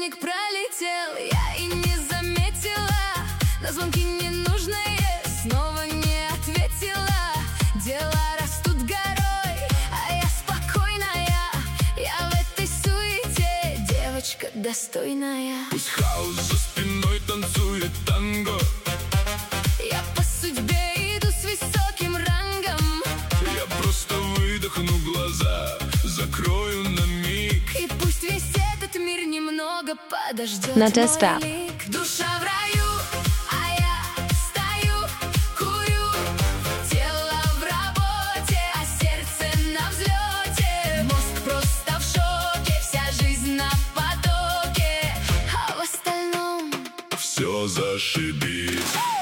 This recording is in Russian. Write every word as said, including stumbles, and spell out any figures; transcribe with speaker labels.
Speaker 1: будильник пролетел, я и не заметила. На звонки ненужные снова не ответила. Дела растут горой, а я спокойная. Я в этой суете девочка достойная.
Speaker 2: Пусть хаос за спиной танцует танго.
Speaker 1: Я по судьбе иду с высоким рангом.
Speaker 2: Я просто выдохну глаза, закрою на миг.
Speaker 1: И пусть весь этот мир немного подождет
Speaker 3: На
Speaker 1: мой
Speaker 3: тест-ап.
Speaker 1: лик. Душа в раю, а я стою, курю. Тело в работе, а сердце на взлете. Мозг просто в шоке, вся жизнь на потоке. А в остальном
Speaker 2: Все зашибись.